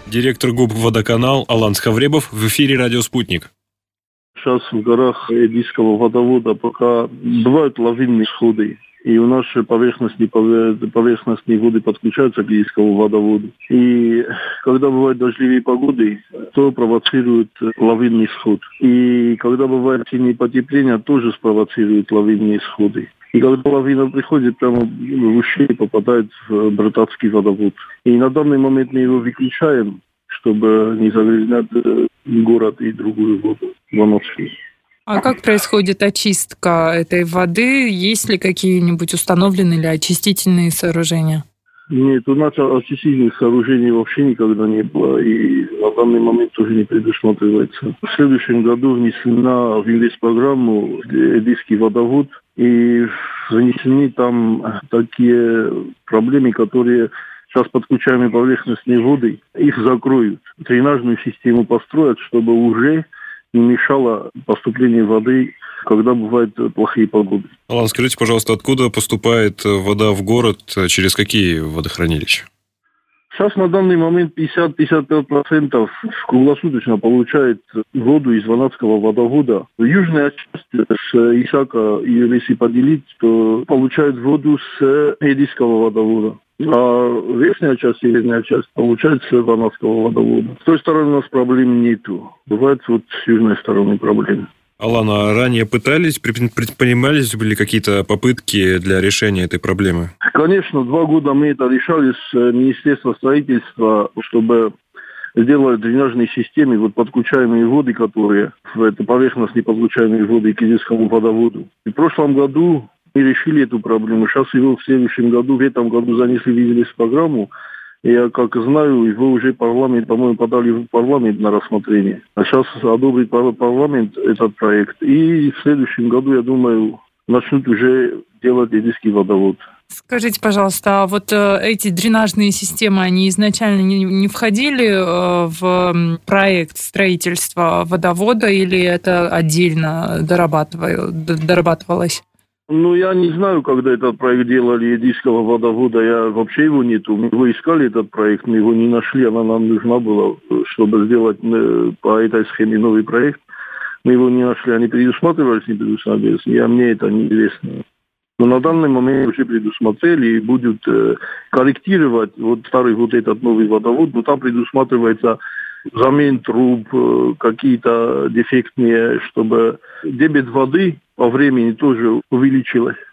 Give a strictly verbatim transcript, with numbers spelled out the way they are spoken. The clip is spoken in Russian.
Директор ГУП «Водоканал» Алан Схавребов в эфире «Радио Спутник». Сейчас в горах Эдийского водовода пока бывают лавинные сходы. И у нас поверхностные, поверхностные воды подключаются к Эдийскому водоводу. И когда бывают дождливые погоды, то провоцирует лавинный сход. И когда бывает сильное потепление, тоже спровоцирует лавинные сходы. И когда лавина приходит, прямо в ущелье попадает в Братацкий водовод. И на данный момент мы его выключаем, чтобы не загрязнять город и другую воду, Вановский. А как происходит очистка этой воды? Есть ли какие-нибудь установленные или очистительные сооружения? Нет, у нас очистительных сооружений вообще никогда не было, и на данный момент тоже не предусматривается. В следующем году внесена в инвестпрограмму Эдийский водовод, и занесены там такие проблемы, которые сейчас подключаемые поверхностные воды, их закроют. Дренажную систему построят, чтобы уже не мешало поступлению воды, когда бывают плохие погоды. Алан, скажите, пожалуйста, откуда поступает вода в город, через какие водохранилища? Сейчас на данный момент пятьдесят-пятьдесят пять процентов круглосуточно получает воду из Ванадского водовода. Южная часть с Исака, если поделить, то получает воду с Эдийского водовода. А верхняя часть, северная часть получается с Ванадского водовода. С той стороны у нас проблем нету. Бывает вот с южной стороны проблемы. Алан, а ранее пытались, предпринимались были какие-то попытки для решения этой проблемы? Конечно, два года мы это решали с Министерства строительства, чтобы сделать дренажные системы, вот подключаемые воды, которые в это поверхностные подключаемые воды к Эдийскому водоводу. И в прошлом году мы решили эту проблему. Сейчас его в следующем году, в этом году занесли в инвестпрограмму. Я, как знаю, его уже парламент, по-моему, подали в парламент на рассмотрение. А сейчас одобрит парламент этот проект. И в следующем году, я думаю, начнут уже делать Эдийский водовод. Скажите, пожалуйста, а вот эти дренажные системы, они изначально не, не входили в проект строительства водовода или это отдельно дорабатывалось? Ну, я не знаю, когда этот проект делали Эдийского водовода, я вообще его нету. Мы его искали, этот проект, мы его не нашли, она нам нужна была, чтобы сделать по этой схеме новый проект. Мы его не нашли, они предусматривались, не предусматривались, я, мне это неизвестно. Но на данный момент уже предусмотрели и будут э, корректировать вот старый вот этот новый водовод, но там предусматривается замен труб, э, какие-то дефектные, чтобы дебет воды по времени тоже увеличилось.